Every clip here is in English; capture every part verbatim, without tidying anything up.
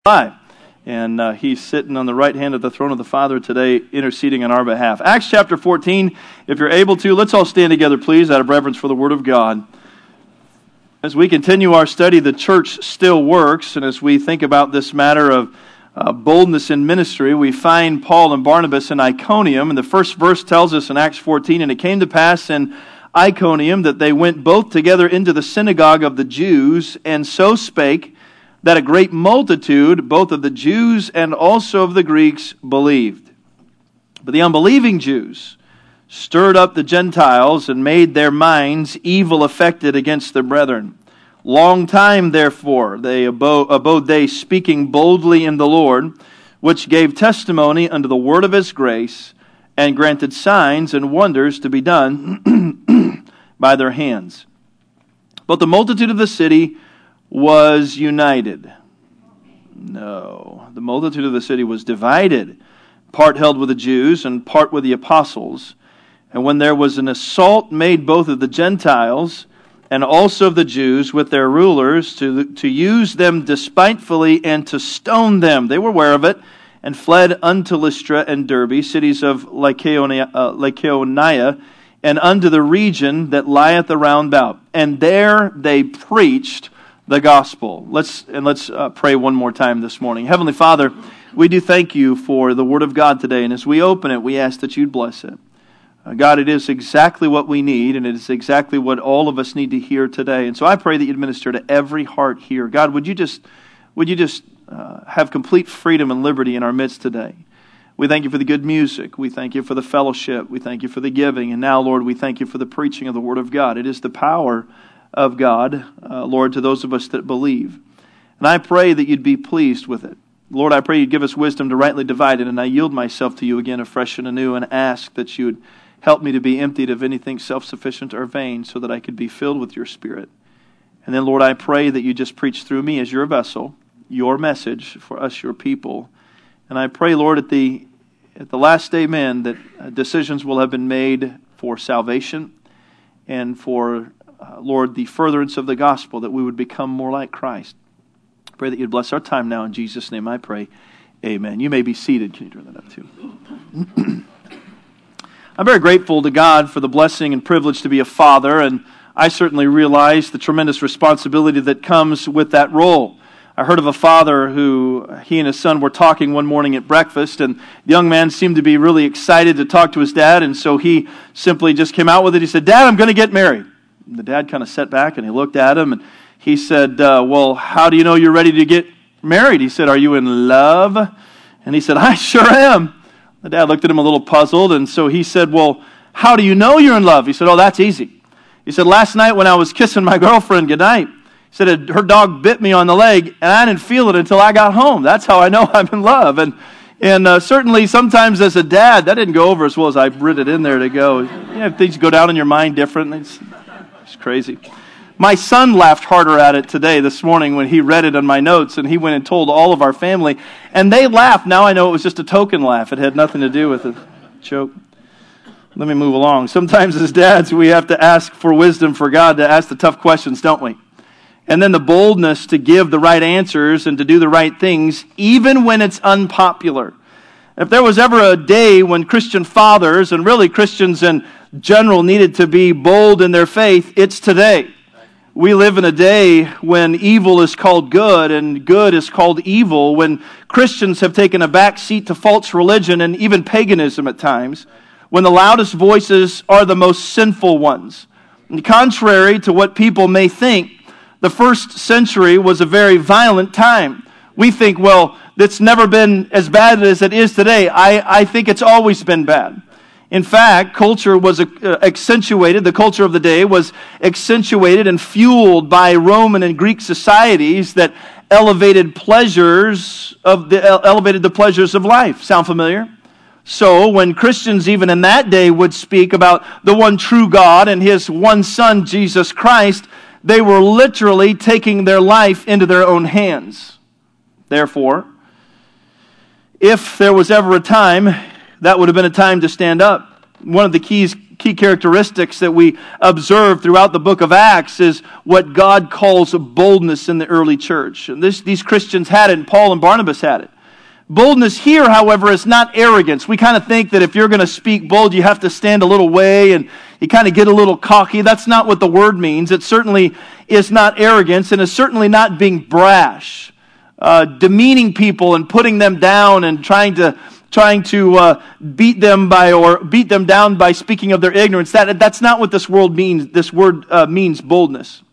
Alive. And uh, he's sitting on the right hand of the throne of the Father today, interceding on our behalf. Acts chapter fourteen, if you're able to, let's all stand together, please, out of reverence for the Word of God. As we continue our study, The Church Still Works, and as we think about this matter of uh, boldness in ministry, we find Paul and Barnabas in Iconium, and the first verse tells us in Acts fourteen, and it came to pass in Iconium that they went both together into the synagogue of the Jews, and so spake, that a great multitude, both of the Jews and also of the Greeks, believed. But the unbelieving Jews stirred up the Gentiles and made their minds evil affected against their brethren. Long time, therefore, they abode, abode they speaking boldly in the Lord, which gave testimony unto the word of his grace, and granted signs and wonders to be done by their hands. But the multitude of the city was united. No, the multitude of the city was divided, part held with the Jews and part with the apostles. And when there was an assault made both of the Gentiles and also of the Jews with their rulers to, to use them despitefully and to stone them, they were aware of it, and fled unto Lystra and Derbe, cities of Lycaonia, uh, Lycaonia, and unto the region that lieth around about. And there they preached the gospel. Let's and let's uh, pray one more time this morning. Heavenly Father, we do thank you for the Word of God today, and as we open it, we ask that you'd bless it. Uh, God, it is exactly what we need, and it is exactly what all of us need to hear today. And so I pray that you'd minister to every heart here. God, would you just would you just uh, have complete freedom and liberty in our midst today? We thank you for the good music. We thank you for the fellowship. We thank you for the giving. And now, Lord, we thank you for the preaching of the Word of God. It is the power of God, uh, Lord, to those of us that believe. And I pray that you'd be pleased with it. Lord, I pray you'd give us wisdom to rightly divide it, and I yield myself to you again afresh and anew and ask that you would help me to be emptied of anything self-sufficient or vain so that I could be filled with your Spirit. And then, Lord, I pray that you just preach through me as your vessel, your message for us, your people. And I pray, Lord, at the at the last amen, that uh, decisions will have been made for salvation and for Uh, Lord, the furtherance of the gospel, that we would become more like Christ. Pray that you'd bless our time now. In Jesus' name I pray. Amen. You may be seated. Can you turn that up too? I'm very grateful to God for the blessing and privilege to be a father, and I certainly realize the tremendous responsibility that comes with that role. I heard of a father who, he and his son were talking one morning at breakfast, and the young man seemed to be really excited to talk to his dad, and so he simply just came out with it. He said, "Dad, I'm going to get married." And the dad kind of sat back and he looked at him and he said, uh, well, how do you know you're ready to get married? He said, "Are you in love?" And he said, "I sure am." The dad looked at him a little puzzled, and so he said, "Well, how do you know you're in love?" He said, "Oh, that's easy." He said, "Last night when I was kissing my girlfriend goodnight," he said, "her dog bit me on the leg and I didn't feel it until I got home. That's how I know I'm in love." And And uh, certainly sometimes as a dad, that didn't go over as well as I writ it in there to go. You know, things go down in your mind different. It's, it's crazy. My son laughed harder at it today, this morning, when he read it on my notes, and he went and told all of our family. And they laughed. Now I know it was just a token laugh. It had nothing to do with a joke. Let me move along. Sometimes as dads, we have to ask for wisdom for God to ask the tough questions, don't we? And then the boldness to give the right answers and to do the right things, even when it's unpopular. If there was ever a day when Christian fathers, and really Christians in general, needed to be bold in their faith, it's today. We live in a day when evil is called good and good is called evil, when Christians have taken a back seat to false religion and even paganism at times, when the loudest voices are the most sinful ones. And contrary to what people may think, the first century was a very violent time. We think, well, it's never been as bad as it is today. I, I think it's always been bad. In fact, culture was uh, accentuated, the culture of the day was accentuated and fueled by Roman and Greek societies that elevated pleasures of the elevated the pleasures of life. Sound familiar? So when Christians even in that day would speak about the one true God and his one Son, Jesus Christ, they were literally taking their life into their own hands. Therefore, if there was ever a time, that would have been a time to stand up. One of the keys, key characteristics that we observe throughout the book of Acts is what God calls a boldness in the early church. And this, these Christians had it, and Paul and Barnabas had it. Boldness here, however, is not arrogance. We kind of think that if you're going to speak bold, you have to stand a little way and you kind of get a little cocky. That's not what the word means. It certainly is not arrogance, and it's certainly not being brash, uh, demeaning people and putting them down and trying to trying to uh, beat them by or beat them down by speaking of their ignorance. That that's not what this word means. This word uh, means boldness.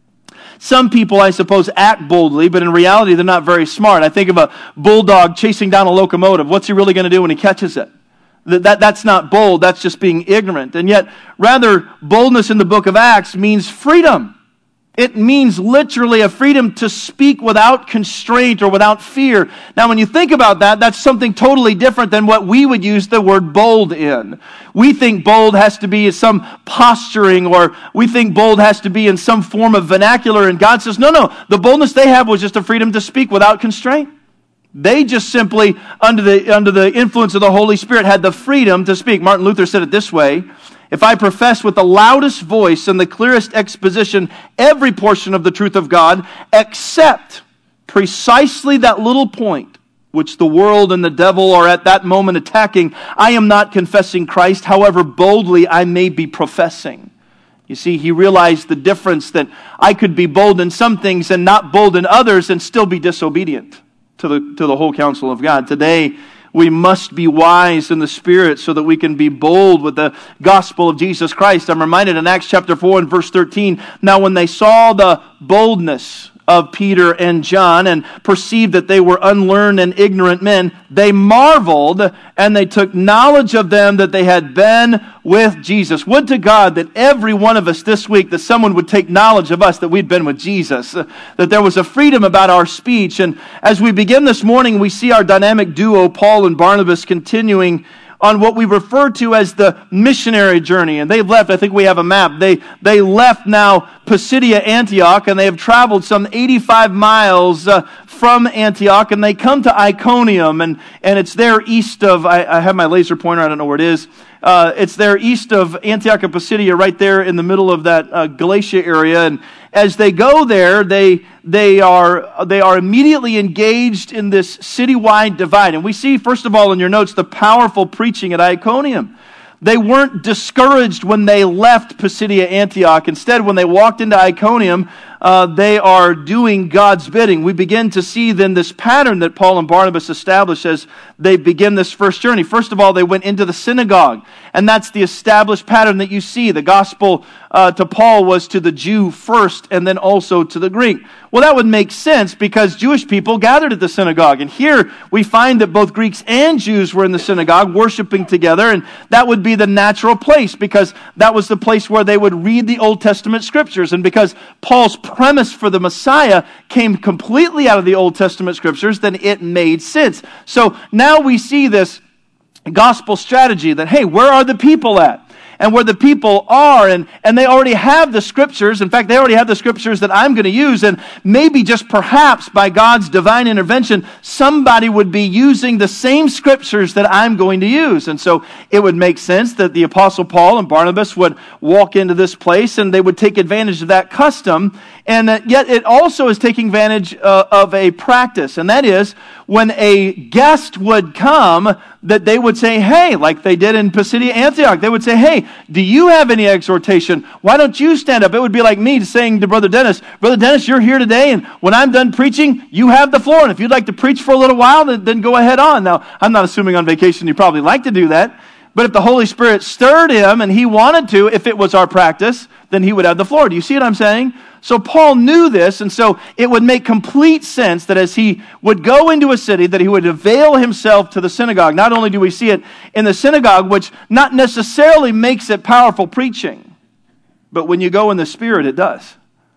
Some people, I suppose, act boldly, but in reality, they're not very smart. I think of a bulldog chasing down a locomotive. What's he really going to do when he catches it? That, that, that's not bold. That's just being ignorant. And yet, rather, boldness in the book of Acts means freedom. It means literally a freedom to speak without constraint or without fear. Now, when you think about that, that's something totally different than what we would use the word bold in. We think bold has to be some posturing, or we think bold has to be in some form of vernacular, and God says, no, no, the boldness they have was just a freedom to speak without constraint. They just simply, under the, under the influence of the Holy Spirit, had the freedom to speak. Martin Luther said it this way: if I profess with the loudest voice and the clearest exposition every portion of the truth of God, except precisely that little point which the world and the devil are at that moment attacking, I am not confessing Christ, however boldly I may be professing. You see, he realized the difference, that I could be bold in some things and not bold in others and still be disobedient to the, to the whole counsel of God. Today, we must be wise in the Spirit so that we can be bold with the gospel of Jesus Christ. I'm reminded in Acts chapter four and verse thirteen, now when they saw the boldness of Peter and John and perceived that they were unlearned and ignorant men, they marveled, and they took knowledge of them that they had been with Jesus. Would to God that every one of us this week, that someone would take knowledge of us that we'd been with Jesus, uh, that there was a freedom about our speech. And as we begin this morning, we see our dynamic duo, Paul and Barnabas, continuing on what we refer to as the missionary journey. And they've left, I think we have a map, they they left now Pisidia, Antioch, and they have traveled some eighty-five miles uh, from Antioch, and they come to Iconium, and, and it's there east of, I, I have my laser pointer, I don't know where it is, uh, it's there east of Antioch and Pisidia, right there in the middle of that uh, Galatia area. And as they go there, they they are they are immediately engaged in this citywide divide. And we see, first of all, in your notes, the powerful preaching at Iconium. They weren't discouraged when they left Pisidia, Antioch. Instead, when they walked into Iconium, uh, they are doing God's bidding. We begin to see then this pattern that Paul and Barnabas established as they begin this first journey. First of all, they went into the synagogue, and that's the established pattern that you see. The gospel uh, to Paul was to the Jew first, and then also to the Greek. Well, that would make sense because Jewish people gathered at the synagogue. And here we find that both Greeks and Jews were in the synagogue worshiping together, and that would be the natural place because that was the place where they would read the Old Testament scriptures. And because Paul's premise for the Messiah came completely out of the Old Testament scriptures, then it made sense. So now we see this gospel strategy that, hey, where are the people at? And where the people are, and, and they already have the scriptures. In fact, they already have the scriptures that I'm going to use, and maybe just perhaps by God's divine intervention, somebody would be using the same scriptures that I'm going to use. And so it would make sense that the Apostle Paul and Barnabas would walk into this place, and they would take advantage of that custom. And yet it also is taking advantage uh, of a practice, and that is when a guest would come, that they would say, hey, like they did in Pisidia, Antioch, they would say, hey, do you have any exhortation? Why don't you stand up? It would be like me saying to Brother Dennis, Brother Dennis, you're here today, and when I'm done preaching, you have the floor, and if you'd like to preach for a little while, then, then go ahead on. Now, I'm not assuming on vacation you probably like to do that, but if the Holy Spirit stirred him and he wanted to, if it was our practice, then he would have the floor. Do you see what I'm saying? So Paul knew this, and so it would make complete sense that as he would go into a city, that he would avail himself to the synagogue. Not only do we see it in the synagogue, which not necessarily makes it powerful preaching, but when you go in the Spirit, it does.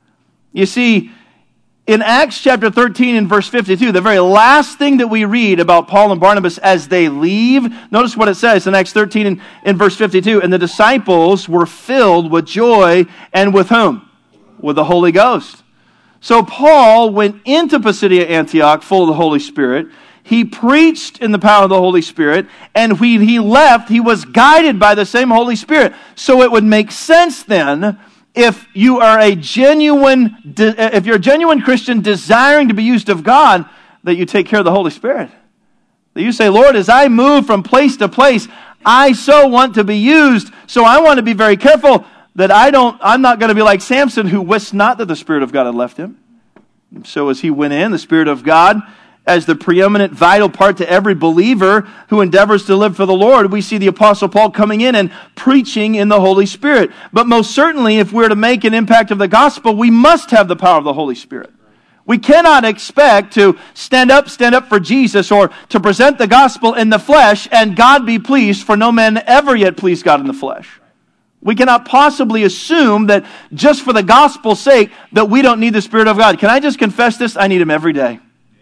You see, in Acts chapter thirteen and verse fifty-two, the very last thing that we read about Paul and Barnabas as they leave, notice what it says in Acts thirteen and in verse fifty-two, and the disciples were filled with joy, and with whom? With the Holy Ghost. So Paul went into Pisidia Antioch full of the Holy Spirit. He preached in the power of the Holy Spirit, and when he left, he was guided by the same Holy Spirit. So it would make sense then, if you are a genuine, if you're a genuine Christian desiring to be used of God, that you take care of the Holy Spirit. That you say, Lord, as I move from place to place, I so want to be used, so I want to be very careful that I don't, I'm not going to be like Samson, who wist not that the Spirit of God had left him. So as he went in, the Spirit of God, as the preeminent vital part to every believer who endeavors to live for the Lord, we see the Apostle Paul coming in and preaching in the Holy Spirit. But most certainly, if we're to make an impact of the gospel, we must have the power of the Holy Spirit. We cannot expect to stand up, stand up for Jesus, or to present the gospel in the flesh, and God be pleased, for no man ever yet pleased God in the flesh. We cannot possibly assume that just for the gospel's sake that we don't need the Spirit of God. Can I just confess this? I need Him every day.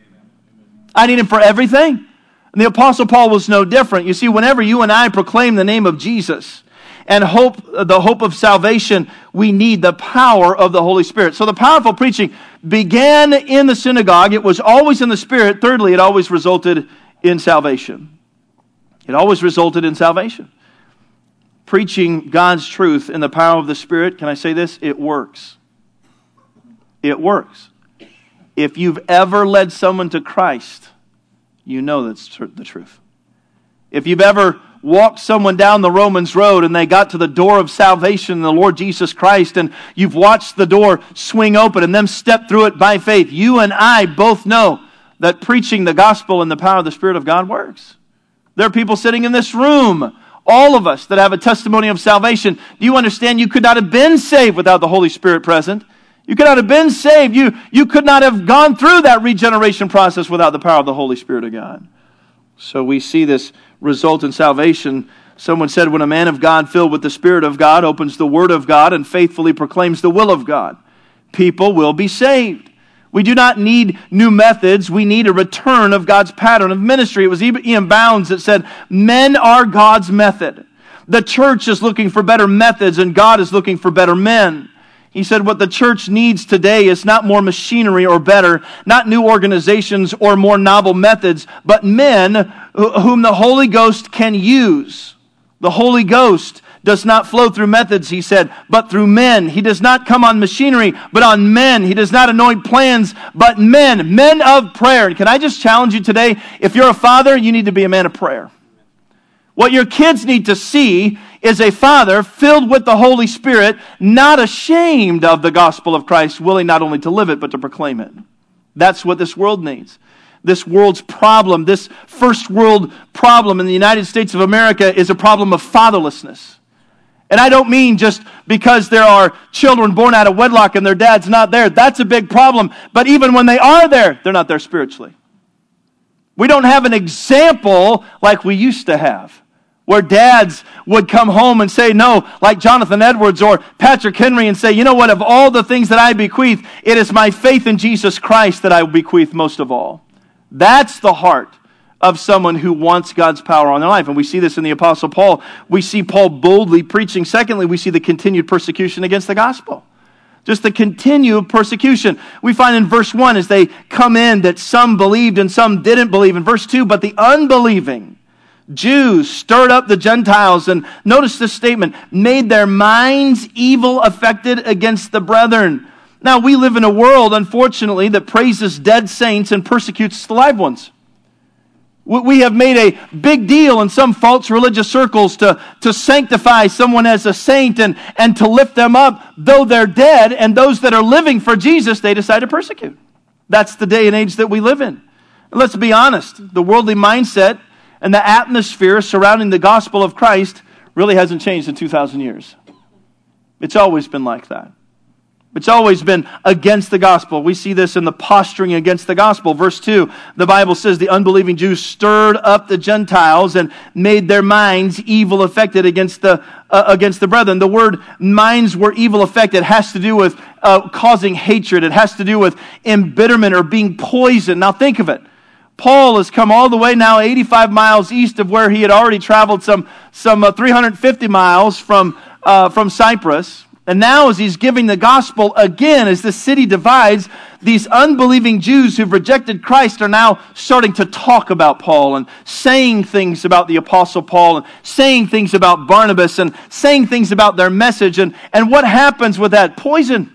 I need Him for everything. And the Apostle Paul was no different. You see, whenever you and I proclaim the name of Jesus and hope, the hope of salvation, we need the power of the Holy Spirit. So the powerful preaching began in the synagogue. It was always in the Spirit. Thirdly, it always resulted in salvation. It always resulted in salvation. Preaching God's truth in the power of the Spirit, can I say this? It works. It works. If you've ever led someone to Christ, you know that's tr- the truth. If you've ever walked someone down the Romans road and they got to the door of salvation, the Lord Jesus Christ, and you've watched the door swing open and them step through it by faith, you and I both know that preaching the gospel in the power of the Spirit of God works. There are people sitting in this room, all of us, that have a testimony of salvation. Do you understand you could not have been saved without the Holy Spirit present? You could not have been saved. You, you could not have gone through that regeneration process without the power of the Holy Spirit of God. So we see this result in salvation. Someone said, when a man of God filled with the Spirit of God opens the Word of God and faithfully proclaims the will of God, people will be saved. We do not need new methods. We need a return of God's pattern of ministry. It was Ian Bounds that said, men are God's method. The church is looking for better methods, and God is looking for better men. He said what the church needs today is not more machinery or better, not new organizations or more novel methods, but men whom the Holy Ghost can use. The Holy Ghost does not flow through methods, he said, but through men. He does not come on machinery, but on men. He does not anoint plans, but men, men of prayer. And can I just challenge you today, if you're a father, you need to be a man of prayer. What your kids need to see is a father filled with the Holy Spirit, not ashamed of the gospel of Christ, willing not only to live it, but to proclaim it. That's what this world needs. This world's problem, this first world problem in the United States of America is a problem of fatherlessness. And I don't mean just because there are children born out of wedlock and their dad's not there. That's a big problem. But even when they are there, they're not there spiritually. We don't have an example like we used to have, where dads would come home and say no, like Jonathan Edwards or Patrick Henry, and say, you know what, of all the things that I bequeath, it is my faith in Jesus Christ that I bequeath most of all. That's the heart of someone who wants God's power on their life. And we see this in the Apostle Paul. We see Paul boldly preaching. Secondly, we see the continued persecution against the gospel. Just the continued persecution. We find in verse one, as they come in, that some believed and some didn't believe. In verse two, but the unbelieving Jews stirred up the Gentiles, and notice this statement, made their minds evil affected against the brethren. Now, we live in a world, unfortunately, that praises dead saints and persecutes the live ones. We have made a big deal in some false religious circles to, to sanctify someone as a saint and, and to lift them up, though they're dead, and those that are living for Jesus, they decide to persecute. That's the day and age that we live in. And let's be honest, the worldly mindset and the atmosphere surrounding the gospel of Christ really hasn't changed in two thousand years. It's always been like that. It's always been against the gospel. We see this in the posturing against the gospel. Verse two, the Bible says the unbelieving Jews stirred up the Gentiles and made their minds evil affected against the uh, against the brethren. The word minds were evil affected has to do with uh, causing hatred. It has to do with embitterment or being poisoned. Now think of it. Paul has come all the way now eighty-five miles east of where he had already traveled some, some uh, three hundred fifty miles from, uh, from Cyprus. And now as he's giving the gospel again, as the city divides, these unbelieving Jews who've rejected Christ are now starting to talk about Paul and saying things about the Apostle Paul and saying things about Barnabas and saying things about their message. And, and what happens with that? Poison.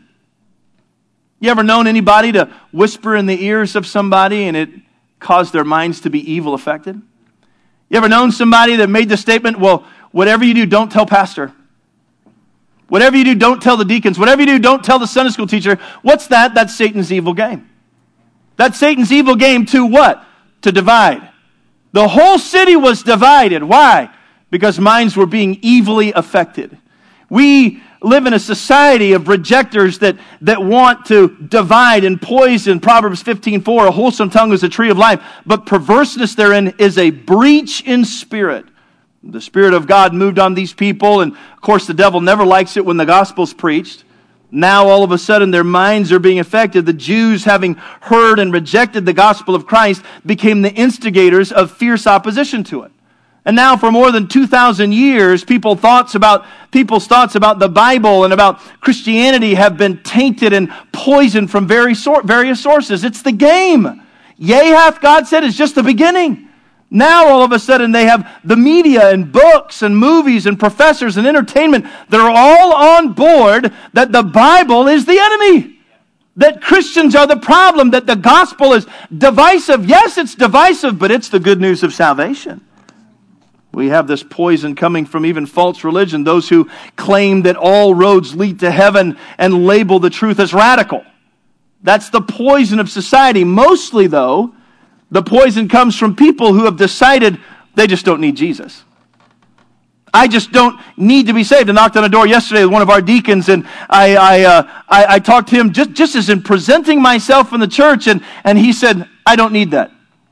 You ever known anybody to whisper in the ears of somebody and it caused their minds to be evil affected? You ever known somebody that made the statement, well, whatever you do, don't tell pastor. Whatever you do, don't tell the deacons. Whatever you do, don't tell the Sunday school teacher. What's that? That's Satan's evil game. That's Satan's evil game to what? To divide. The whole city was divided. Why? Because minds were being evilly affected. We live in a society of rejectors that, that want to divide and poison. Proverbs fifteen four, a wholesome tongue is a tree of life, but perverseness therein is a breach in spirit. The Spirit of God moved on these people, and of course the devil never likes it when the gospel's preached. Now all of a sudden their minds are being affected. The Jews, having heard and rejected the gospel of Christ, became the instigators of fierce opposition to it. And now for more than two thousand years, people thoughts about, people's thoughts about the Bible and about Christianity have been tainted and poisoned from various sources. It's the game. Yea, hath God said, is just the beginning. Now all of a sudden they have the media and books and movies and professors and entertainment that are all on board that the Bible is the enemy. That Christians are the problem, that the gospel is divisive. Yes, it's divisive, but it's the good news of salvation. We have this poison coming from even false religion, those who claim that all roads lead to heaven and label the truth as radical. That's the poison of society. Mostly, though, the poison comes from people who have decided they just don't need Jesus. I just don't need to be saved. I knocked on a door yesterday with one of our deacons, and I I, uh, I, I talked to him just, just as in presenting myself in the church, and, and he said, I don't need that.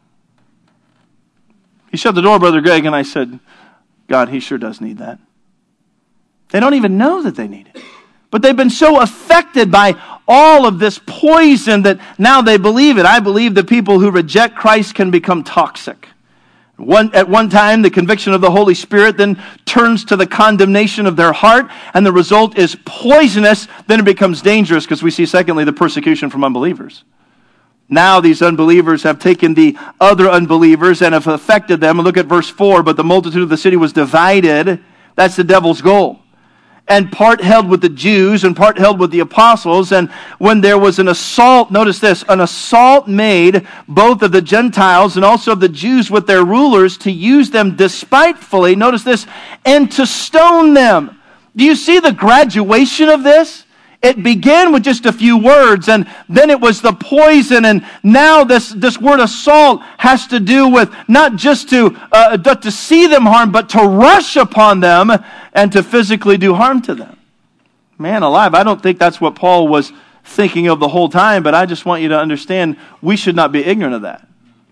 He shut the door, Brother Greg, and I said, God, he sure does need that. They don't even know that they need it. But they've been so affected by all of this poison that now they believe it. I believe that people who reject Christ can become toxic. One, at one time, the conviction of the Holy Spirit then turns to the condemnation of their heart, and the result is poisonous. Then it becomes dangerous because we see, secondly, the persecution from unbelievers. Now these unbelievers have taken the other unbelievers and have affected them. And look at verse four, but the multitude of the city was divided. That's the devil's goal. And part held with the Jews and part held with the apostles. And when there was an assault, notice this, an assault made both of the Gentiles and also of the Jews with their rulers to use them despitefully, notice this, and to stone them. Do you see the graduation of this? It began with just a few words, and then it was the poison, and now this, this word assault has to do with not just to, uh, to see them harm, but to rush upon them and to physically do harm to them. Man alive, I don't think that's what Paul was thinking of the whole time, but I just want you to understand we should not be ignorant of that.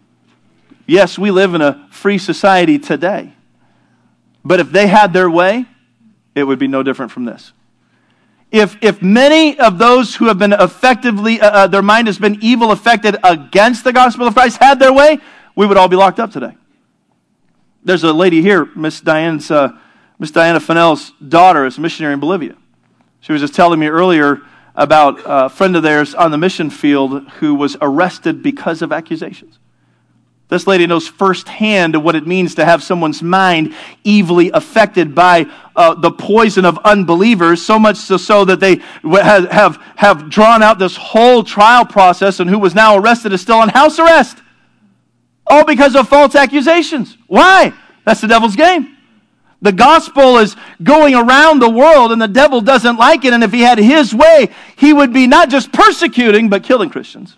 Yes, we live in a free society today, but if they had their way, it would be no different from this. If if many of those who have been effectively, uh, uh, their mind has been evil affected against the gospel of Christ had their way, we would all be locked up today. There's a lady here, Miss Diane's, uh, Miss Diana Fennell's daughter is a missionary in Bolivia. She was just telling me earlier about a friend of theirs on the mission field who was arrested because of accusations. This lady knows firsthand what it means to have someone's mind evilly affected by uh, the poison of unbelievers, so much so, so that they have, have, have drawn out this whole trial process, and who was now arrested is still on house arrest. All because of false accusations. Why? That's the devil's game. The gospel is going around the world, and the devil doesn't like it, and if he had his way, he would be not just persecuting, but killing Christians.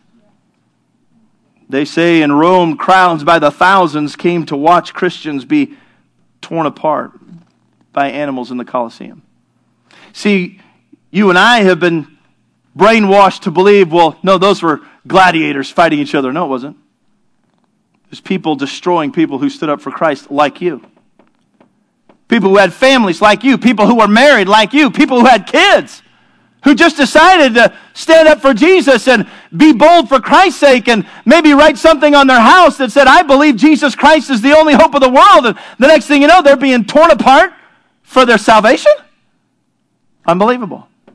They say in Rome, crowds by the thousands came to watch Christians be torn apart by animals in the Colosseum. See, you and I have been brainwashed to believe, well, no, those were gladiators fighting each other. No, it wasn't. It was people destroying people who stood up for Christ like you. People who had families like you. People who were married like you. People who had kids. Who just decided to stand up for Jesus and be bold for Christ's sake and maybe write something on their house that said, I believe Jesus Christ is the only hope of the world. And the next thing you know, they're being torn apart for their salvation. Unbelievable.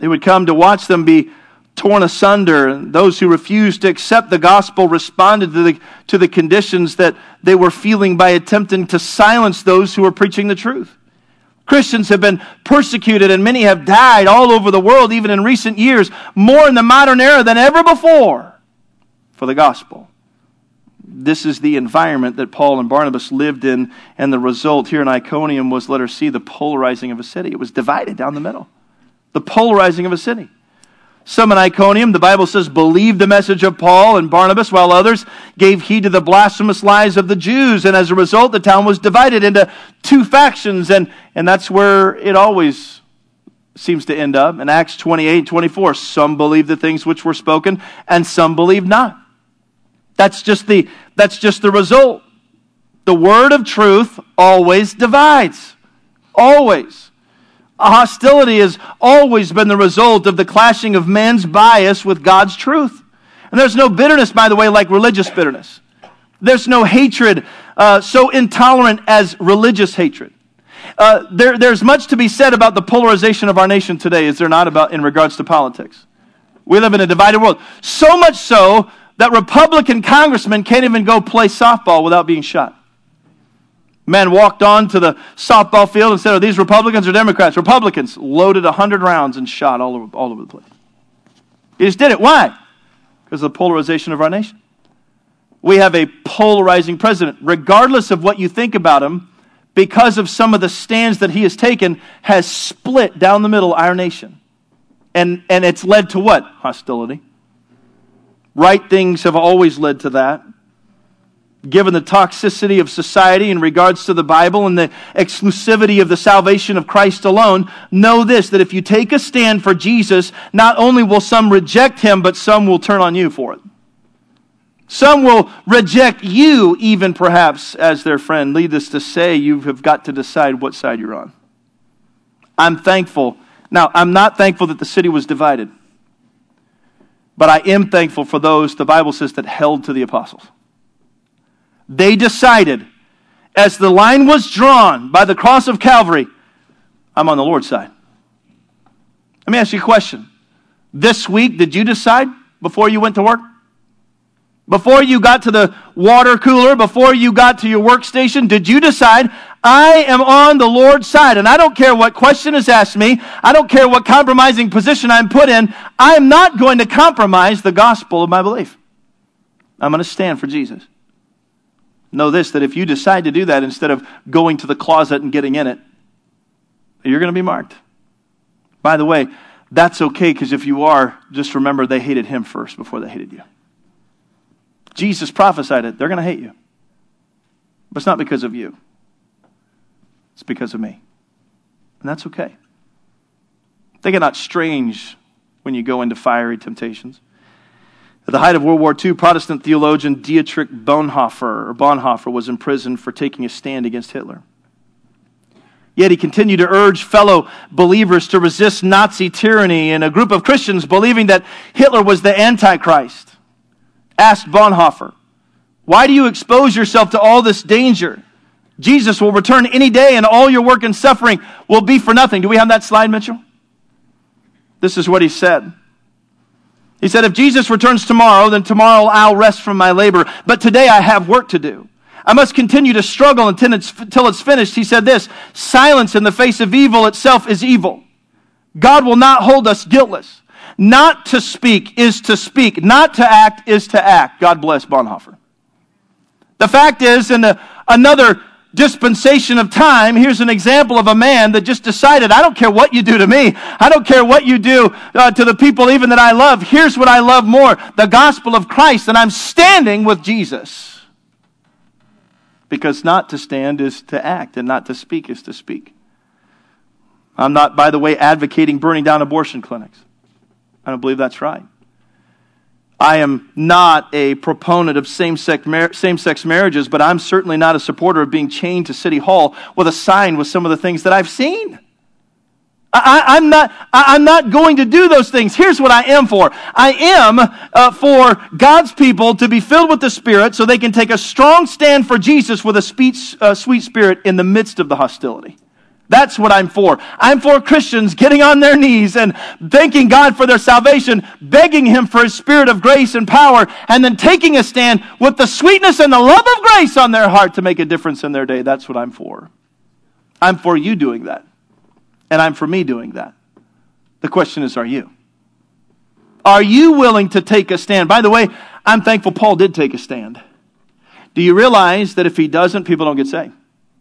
They would come to watch them be torn asunder. Those who refused to accept the gospel responded to the, to the conditions that they were feeling by attempting to silence those who were preaching the truth. Christians have been persecuted and many have died all over the world, even in recent years, more in the modern era than ever before for the gospel. This is the environment that Paul and Barnabas lived in, and the result here in Iconium was, let her see, the polarizing of a city. It was divided down the middle. The polarizing of a city. Some in Iconium, the Bible says, believed the message of Paul and Barnabas, while others gave heed to the blasphemous lies of the Jews. And as a result, the town was divided into two factions, and, and that's where it always seems to end up. In Acts twenty-eight and twenty-four, some believed the things which were spoken, and some believed not. That's just the, that's just the result. The word of truth always divides. Always. A hostility has always been the result of the clashing of man's bias with God's truth. And there's no bitterness, by the way, like religious bitterness. There's no hatred uh, so intolerant as religious hatred. Uh, there, there's much to be said about the polarization of our nation today, is there not, about in regards to politics? We live in a divided world. So much so that Republican congressmen can't even go play softball without being shot. Men walked on to the softball field and said, are these Republicans or Democrats? Republicans loaded one hundred rounds and shot all over, all over the place. He just did it. Why? Because of the polarization of our nation. We have a polarizing president. Regardless of what you think about him, because of some of the stands that he has taken, has split down the middle our nation. And, and it's led to what? Hostility. Right things have always led to that. Given the toxicity of society in regards to the Bible and the exclusivity of the salvation of Christ alone, know this, that if you take a stand for Jesus, not only will some reject him, but some will turn on you for it. Some will reject you, even perhaps as their friend. Needless to say, you have got to decide what side you're on. I'm thankful. Now, I'm not thankful that the city was divided. But I am thankful for those, the Bible says, that held to the apostles. They decided, as the line was drawn by the cross of Calvary, I'm on the Lord's side. Let me ask you a question. This week, did you decide before you went to work? Before you got to the water cooler, before you got to your workstation, did you decide, I am on the Lord's side? And I don't care what question is asked me. I don't care what compromising position I'm put in. I am not going to compromise the gospel of my belief. I'm going to stand for Jesus. Know this, that if you decide to do that instead of going to the closet and getting in it, you're going to be marked. By the way, that's okay, because if you are, just remember they hated him first before they hated you. Jesus prophesied it. They're going to hate you. But it's not because of you. It's because of me. And that's okay. Think it not strange when you go into fiery temptations. At the height of World War Two, Protestant theologian Dietrich Bonhoeffer, or Bonhoeffer was imprisoned for taking a stand against Hitler. Yet he continued to urge fellow believers to resist Nazi tyranny, and a group of Christians believing that Hitler was the Antichrist asked Bonhoeffer, why do you expose yourself to all this danger? Jesus will return any day and all your work and suffering will be for nothing. Do we have that slide, Mitchell? This is what he said. He said, if Jesus returns tomorrow, then tomorrow I'll rest from my labor. But today I have work to do. I must continue to struggle until it's, until it's finished. He said this, silence in the face of evil itself is evil. God will not hold us guiltless. Not to speak is to speak. Not to act is to act. God bless Bonhoeffer. The fact is, in a, another dispensation of time, here's an example of a man that just decided, I don't care what you do to me. I don't care what you do uh, to the people even that I love. Here's what I love more, the gospel of Christ, and I'm standing with Jesus. Because not to stand is to act, and not to speak is to speak. I'm not, by the way, advocating burning down abortion clinics. I don't believe that's right. I am not a proponent of same-sex, mar- same-sex marriages, but I'm certainly not a supporter of being chained to City Hall with a sign with some of the things that I've seen. I, I, I'm not, I, I'm not going to do those things. Here's what I am for. I am uh, for God's people to be filled with the Spirit so they can take a strong stand for Jesus with a sweet, uh, sweet spirit in the midst of the hostility. That's what I'm for. I'm for Christians getting on their knees and thanking God for their salvation, begging Him for His Spirit of grace and power, and then taking a stand with the sweetness and the love of grace on their heart to make a difference in their day. That's what I'm for. I'm for you doing that. And I'm for me doing that. The question is, are you? Are you willing to take a stand? By the way, I'm thankful Paul did take a stand. Do you realize that if he doesn't, people don't get saved?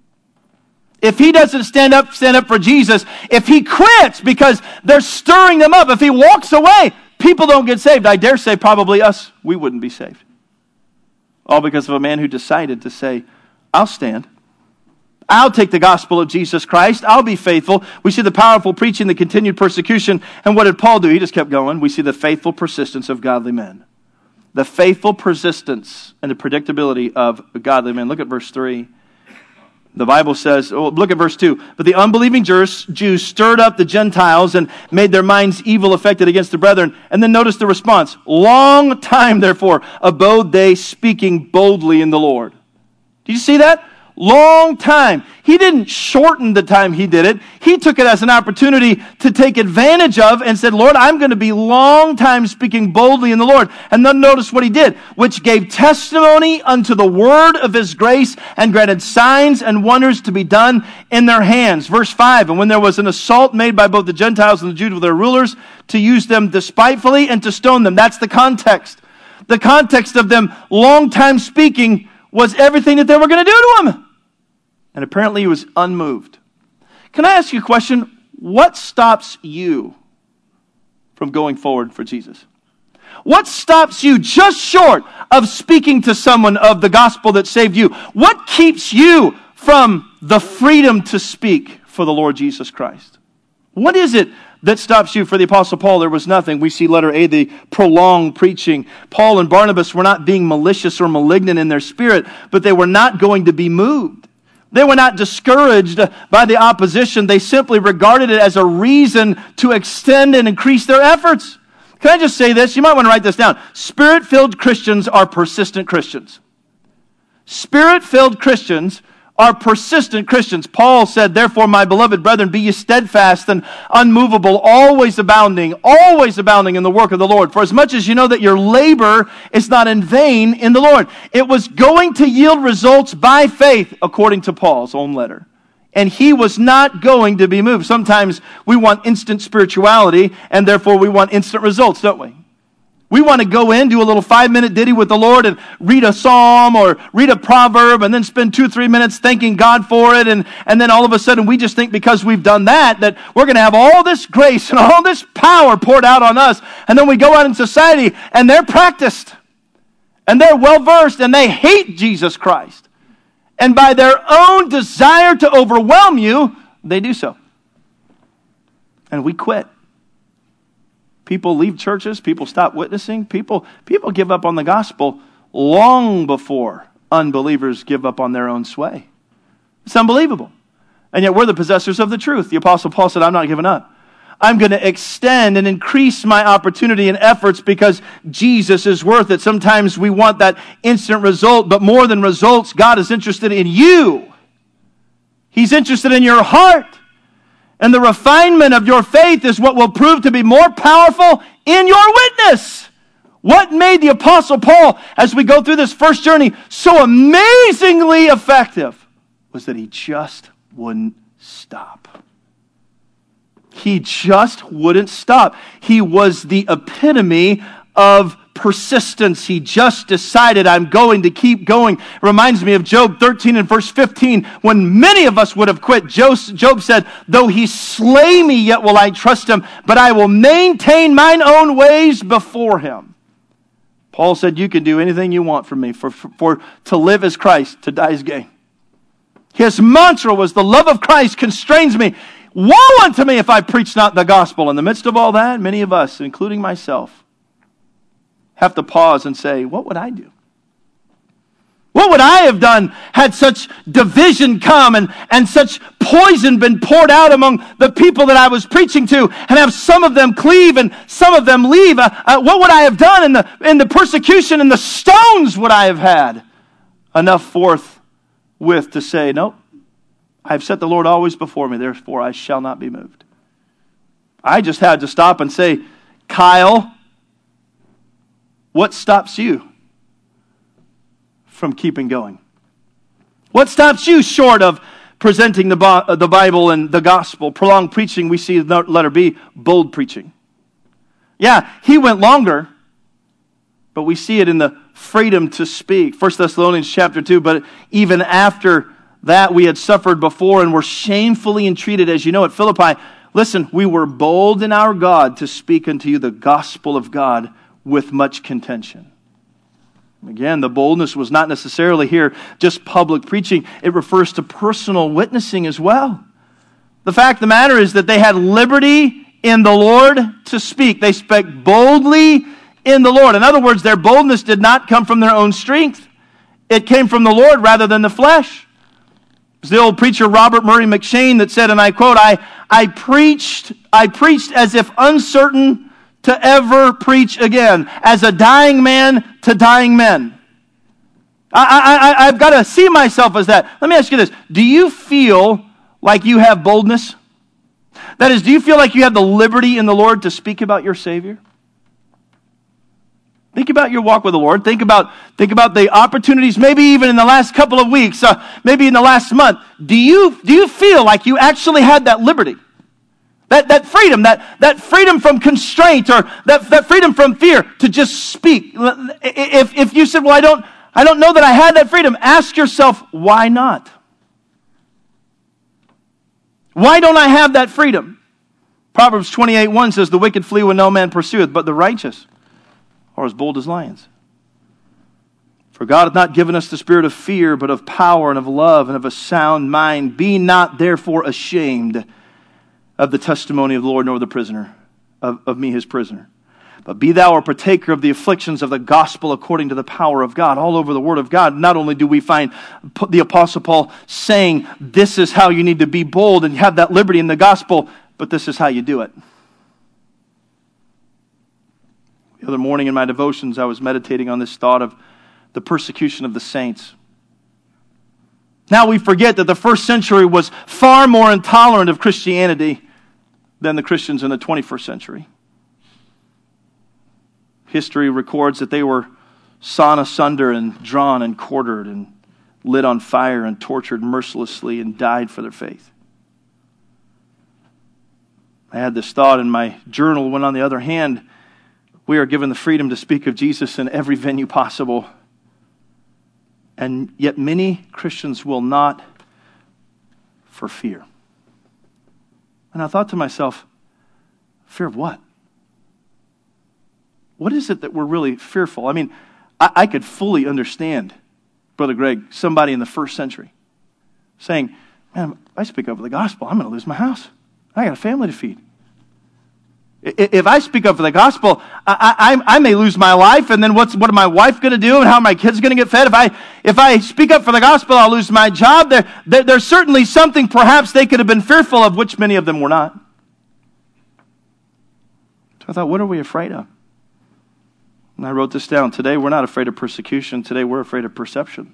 If he doesn't stand up, stand up for Jesus, if he quits because they're stirring them up, if he walks away, people don't get saved. I dare say probably us, we wouldn't be saved. All because of a man who decided to say, I'll stand. I'll take the gospel of Jesus Christ. I'll be faithful. We see the powerful preaching, the continued persecution. And what did Paul do? He just kept going. We see the faithful persistence of godly men. The faithful persistence and the predictability of godly men. Look at verse three. The Bible says, oh, look at verse two. But the unbelieving Jews stirred up the Gentiles and made their minds evil affected against the brethren. And then notice the response. Long time, therefore, abode they speaking boldly in the Lord. Do you see that? Long time. He didn't shorten the time he did it. He took it as an opportunity to take advantage of and said, Lord, I'm going to be long time speaking boldly in the Lord. And then notice what he did, which gave testimony unto the word of his grace and granted signs and wonders to be done in their hands. Verse five, and when there was an assault made by both the Gentiles and the Jews with their rulers to use them despitefully and to stone them. That's the context. The context of them long time speaking was everything that they were going to do to him. And apparently he was unmoved. Can I ask you a question? What stops you from going forward for Jesus? What stops you just short of speaking to someone of the gospel that saved you? What keeps you from the freedom to speak for the Lord Jesus Christ? What is it that stops you? For the Apostle Paul, there was nothing. We see letter A, the prolonged preaching. Paul and Barnabas were not being malicious or malignant in their spirit, but they were not going to be moved. They were not discouraged by the opposition. They simply regarded it as a reason to extend and increase their efforts. Can I just say this? You might want to write this down. Spirit-filled Christians are persistent Christians. Spirit-filled Christians are persistent Christians. Paul said, therefore, my beloved brethren, be ye steadfast and unmovable, always abounding, always abounding in the work of the Lord. For as much as you know that your labor is not in vain in the Lord. It was going to yield results by faith, according to Paul's own letter. And he was not going to be moved. Sometimes we want instant spirituality, and therefore we want instant results, don't we? We want to go in, do a little five-minute ditty with the Lord and read a psalm or read a proverb and then spend two or three minutes thanking God for it. And, and then all of a sudden we just think because we've done that, that we're going to have all this grace and all this power poured out on us. And then we go out in society and they're practiced and they're well-versed and they hate Jesus Christ. And by their own desire to overwhelm you, they do so. And we quit. People leave churches. People stop witnessing. People, people give up on the gospel long before unbelievers give up on their own sway. It's unbelievable. And yet we're the possessors of the truth. The Apostle Paul said, I'm not giving up. I'm going to extend and increase my opportunity and efforts because Jesus is worth it. Sometimes we want that instant result, but more than results, God is interested in you. He's interested in your heart. And the refinement of your faith is what will prove to be more powerful in your witness. What made the Apostle Paul, as we go through this first journey, so amazingly effective was that he just wouldn't stop. He just wouldn't stop. He was the epitome of persistence. He just decided, I'm going to keep going. It reminds me of Job thirteen and verse fifteen, when many of us would have quit. Job said, though he slay me, yet will I trust him, but I will maintain mine own ways before him. Paul said, you can do anything you want from me, for, for, for to live is Christ, to die is gain. His mantra was, the love of Christ constrains me. Woe unto me if I preach not the gospel. In the midst of all that, many of us, including myself, have to pause and say, what would I do? What would I have done had such division come and, and such poison been poured out among the people that I was preaching to, and have some of them cleave and some of them leave? Uh, uh, what would I have done in the, in the persecution and the stones would I have had enough forthwith to say, nope, I have set the Lord always before me, therefore I shall not be moved. I just had to stop and say, Kyle, what stops you from keeping going? What stops you short of presenting the, the Bible and the gospel? Prolonged preaching, we see the letter B, bold preaching. Yeah, he went longer, but we see it in the freedom to speak. First Thessalonians chapter two, but even after that we had suffered before and were shamefully entreated, as you know, at Philippi. Listen, we were bold in our God to speak unto you the gospel of God with much contention. Again, the boldness was not necessarily here just public preaching. It refers to personal witnessing as well. The fact of the matter is that they had liberty in the Lord to speak. They spoke boldly in the Lord. In other words, their boldness did not come from their own strength. It came from the Lord rather than the flesh. It was the old preacher Robert Murray McShane that said, and I quote, I, I preached, I preached as if uncertain to ever preach again, as a dying man to dying men. I, I, I, I've got to see myself as that. Let me ask you this. Do you feel like you have boldness? That is, do you feel like you have the liberty in the Lord to speak about your Savior? Think about your walk with the Lord. Think about, think about the opportunities, maybe even in the last couple of weeks, uh, maybe in the last month. Do you, do you feel like you actually had that liberty? That, that freedom, that, that freedom from constraint or that, that freedom from fear to just speak. If, if you said, well, I don't, I don't know that I had that freedom, ask yourself, why not? Why don't I have that freedom? Proverbs twenty-eight one says, the wicked flee when no man pursueth, but the righteous are as bold as lions. For God hath not given us the spirit of fear, but of power and of love and of a sound mind. Be not therefore ashamed of the testimony of the Lord, nor the prisoner, of, of me his prisoner. But be thou a partaker of the afflictions of the gospel according to the power of God. All over the Word of God, not only do we find the Apostle Paul saying, this is how you need to be bold and have that liberty in the gospel, but this is how you do it. The other morning in my devotions, I was meditating on this thought of the persecution of the saints. Now we forget that the first century was far more intolerant of Christianity than the Christians in the twenty-first century. History records that they were sawn asunder and drawn and quartered and lit on fire and tortured mercilessly and died for their faith. I had this thought in my journal when, on the other hand, we are given the freedom to speak of Jesus in every venue possible. And yet many Christians will not for fear. And I thought to myself, fear of what? What is it that we're really fearful? I mean, I, I could fully understand, Brother Greg, somebody in the first century saying, man, if I speak up for the gospel, I'm going to lose my house. I got a family to feed. If I speak up for the gospel, I, I, I may lose my life, and then what's what are my wife going to do, and how are my kids going to get fed? If I if I speak up for the gospel, I'll lose my job. There, there, there's certainly something perhaps they could have been fearful of, which many of them were not. So I thought, what are we afraid of? And I wrote this down. Today, we're not afraid of persecution. Today, we're afraid of perception.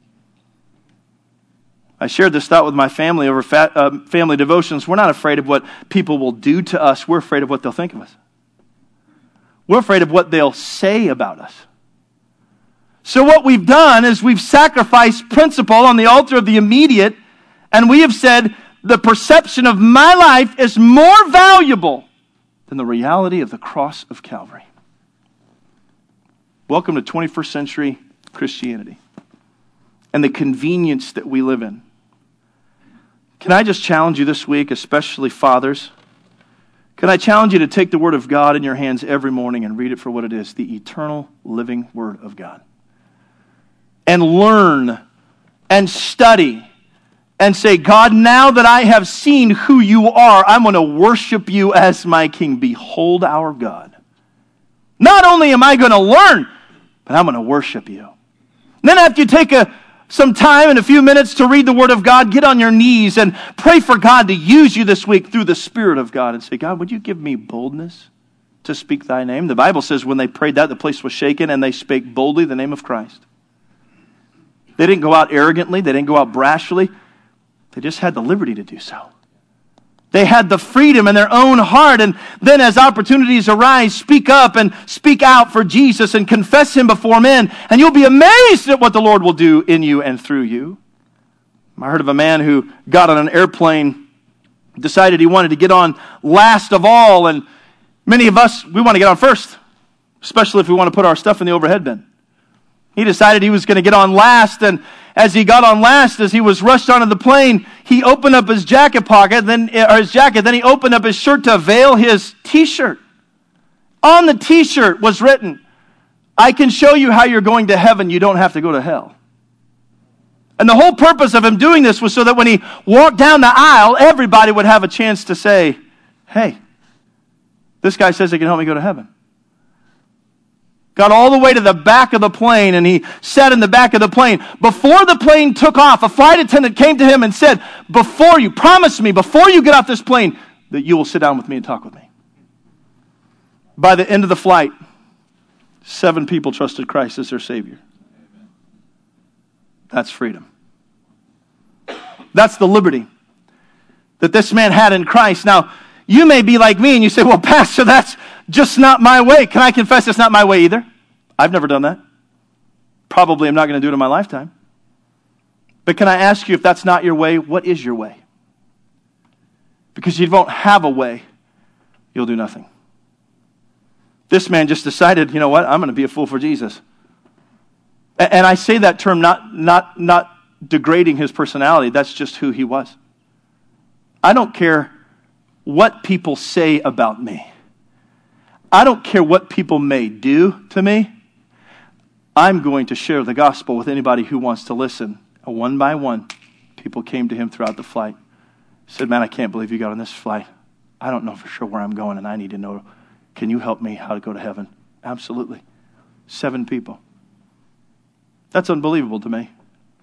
I shared this thought with my family over fat, uh, family devotions. We're not afraid of what people will do to us. We're afraid of what they'll think of us. We're afraid of what they'll say about us. So what we've done is we've sacrificed principle on the altar of the immediate, and we have said the perception of my life is more valuable than the reality of the cross of Calvary. Welcome to twenty-first century Christianity and the convenience that we live in. Can I just challenge you this week, especially fathers? Can I challenge you to take the Word of God in your hands every morning and read it for what it is, the eternal living Word of God? And learn and study and say, God, now that I have seen who you are, I'm going to worship you as my King. Behold our God. Not only am I going to learn, but I'm going to worship you. And then after you take a some time in a few minutes to read the Word of God, get on your knees and pray for God to use you this week through the Spirit of God and say, God, would you give me boldness to speak thy name? The Bible says when they prayed that, the place was shaken and they spake boldly the name of Christ. They didn't go out arrogantly. They didn't go out brashly. They just had the liberty to do so. They had the freedom in their own heart. And then as opportunities arise, speak up and speak out for Jesus and confess Him before men. And you'll be amazed at what the Lord will do in you and through you. I heard of a man who got on an airplane, decided he wanted to get on last of all. And many of us, we want to get on first, especially if we want to put our stuff in the overhead bin. He decided he was going to get on last, and as he got on last, as he was rushed onto the plane, he opened up his jacket pocket, then or his jacket, then he opened up his shirt to veil his t-shirt. On the t-shirt was written, "I can show you how you're going to heaven, you don't have to go to hell." And the whole purpose of him doing this was so that when he walked down the aisle, everybody would have a chance to say, "Hey, this guy says he can help me go to heaven." Got all the way to the back of the plane, and he sat in the back of the plane. Before the plane took off, a flight attendant came to him and said, "Before you, promise me, before you get off this plane, that you will sit down with me and talk with me." By the end of the flight, seven people trusted Christ as their Savior. That's freedom. That's the liberty that this man had in Christ. Now, you may be like me and you say, "Well, Pastor, that's just not my way." Can I confess it's not my way either? I've never done that. Probably I'm not going to do it in my lifetime. But can I ask you, if that's not your way, what is your way? Because you won't have a way, you'll do nothing. This man just decided, you know what, I'm going to be a fool for Jesus. And I say that term not, not, not degrading his personality. That's just who he was. I don't care what people say about me. I don't care what people may do to me. I'm going to share the gospel with anybody who wants to listen. And one by one, people came to him throughout the flight. Said, "Man, I can't believe you got on this flight. I don't know for sure where I'm going, and I need to know. Can you help me how to go to heaven?" Absolutely. Seven people. That's unbelievable to me.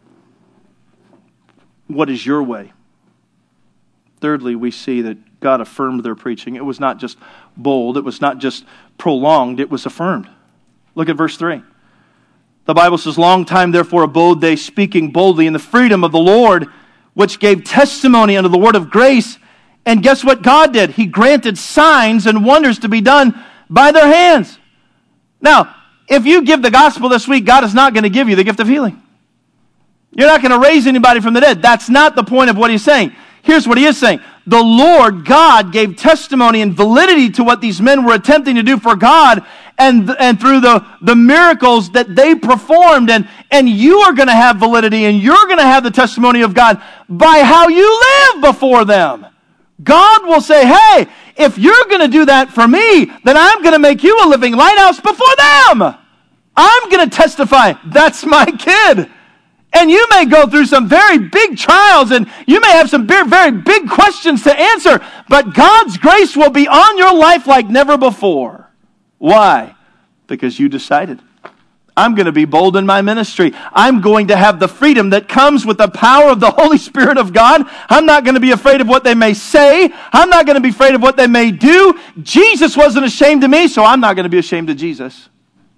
What is your way? Thirdly, we see that God affirmed their preaching. It was not just bold. It was not just prolonged. It was affirmed. Look at verse three. The Bible says, "Long time therefore abode they, speaking boldly in the freedom of the Lord, which gave testimony unto the word of grace." And guess what God did? He granted signs and wonders to be done by their hands. Now, if you give the gospel this week, God is not going to give you the gift of healing. You're not going to raise anybody from the dead. That's not the point of what he's saying. Here's what he is saying. The Lord God gave testimony and validity to what these men were attempting to do for God, and, and through the, the miracles that they performed. And, and you are going to have validity, and you're going to have the testimony of God by how you live before them. God will say, "Hey, if you're going to do that for me, then I'm going to make you a living lighthouse before them. I'm going to testify, that's my kid." And you may go through some very big trials, and you may have some very, very big questions to answer, but God's grace will be on your life like never before. Why? Because you decided, I'm going to be bold in my ministry. I'm going to have the freedom that comes with the power of the Holy Spirit of God. I'm not going to be afraid of what they may say. I'm not going to be afraid of what they may do. Jesus wasn't ashamed of me, so I'm not going to be ashamed of Jesus.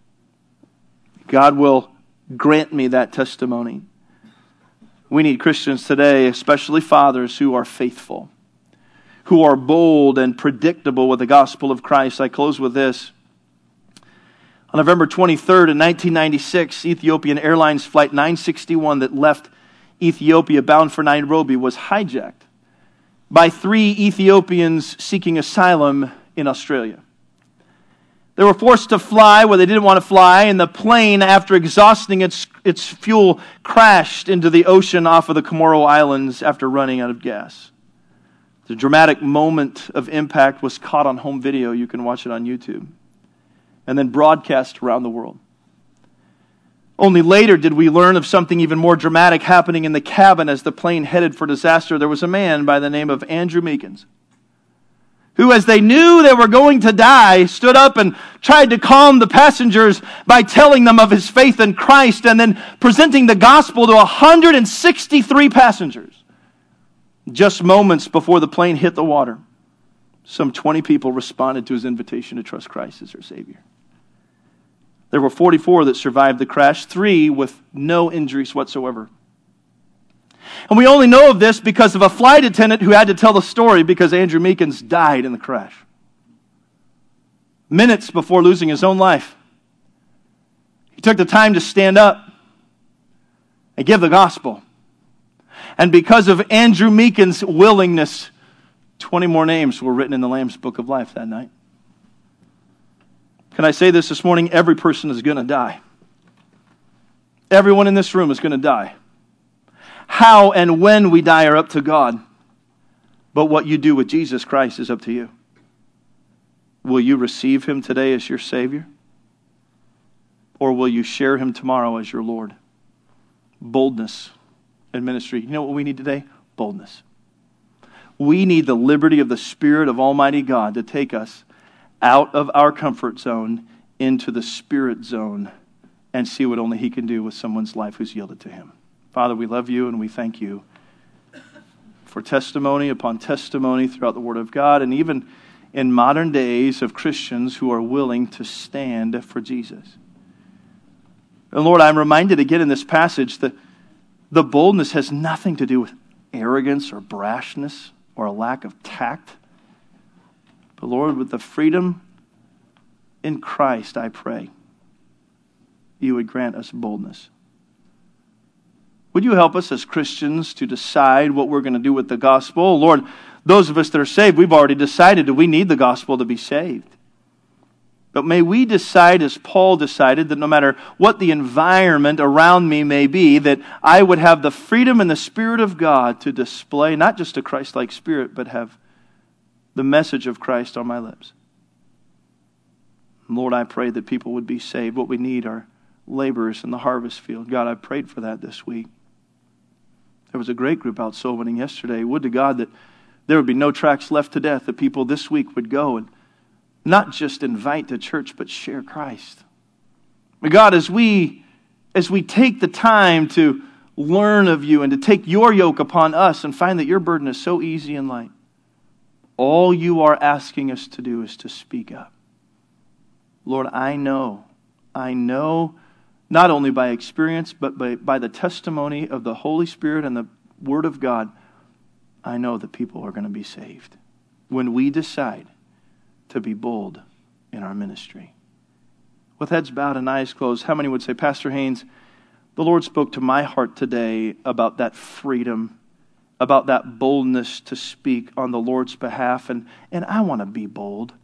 God will grant me that testimony. We need Christians today, especially fathers, who are faithful, who are bold and predictable with the gospel of Christ. I close with this. On November twenty-third in nineteen ninety-six, Ethiopian Airlines Flight nine sixty-one that left Ethiopia bound for Nairobi was hijacked by three Ethiopians seeking asylum in Australia. They were forced to fly where they didn't want to fly, and the plane, after exhausting its, its fuel, crashed into the ocean off of the Comoro Islands after running out of gas. The dramatic moment of impact was caught on home video. You can watch it on YouTube. And then broadcast around the world. Only later did we learn of something even more dramatic happening in the cabin as the plane headed for disaster. There was a man by the name of Andrew Meekins, who, as they knew they were going to die, stood up and tried to calm the passengers by telling them of his faith in Christ and then presenting the gospel to one hundred sixty-three passengers. Just moments before the plane hit the water, some twenty people responded to his invitation to trust Christ as their Savior. There were forty-four that survived the crash, three with no injuries whatsoever. And we only know of this because of a flight attendant who had to tell the story because Andrew Meekins died in the crash. Minutes before losing his own life, he took the time to stand up and give the gospel. And because of Andrew Meekins' willingness, twenty more names were written in the Lamb's Book of Life that night. Can I say this this morning? Every person is going to die. Everyone in this room is going to die. How and when we die are up to God. But what you do with Jesus Christ is up to you. Will you receive Him today as your Savior? Or will you share Him tomorrow as your Lord? Boldness in ministry. You know what we need today? Boldness. We need the liberty of the Spirit of Almighty God to take us out of our comfort zone into the Spirit zone and see what only He can do with someone's life who's yielded to Him. Father, we love You and we thank You for testimony upon testimony throughout the Word of God, and even in modern days of Christians who are willing to stand for Jesus. And Lord, I'm reminded again in this passage that the boldness has nothing to do with arrogance or brashness or a lack of tact. But Lord, with the freedom in Christ, I pray You would grant us boldness. Would You help us as Christians to decide what we're going to do with the gospel? Lord, those of us that are saved, we've already decided that we need the gospel to be saved. But may we decide, as Paul decided, that no matter what the environment around me may be, that I would have the freedom and the Spirit of God to display not just a Christ-like spirit, but have the message of Christ on my lips. Lord, I pray that people would be saved. What we need are laborers in the harvest field. God, I prayed for that this week. There was a great group out soul winning yesterday. Would to God that there would be no tracks left to death, that people this week would go and not just invite to church, but share Christ. But God, as we, as we take the time to learn of You and to take Your yoke upon us and find that Your burden is so easy and light, all You are asking us to do is to speak up. Lord, I know, I know, not only by experience, but by, by the testimony of the Holy Spirit and the Word of God, I know that people are going to be saved when we decide to be bold in our ministry. With heads bowed and eyes closed, how many would say, Pastor Haynes, the Lord spoke to my heart today about that freedom, about that boldness to speak on the Lord's behalf, and, and I want to be bold.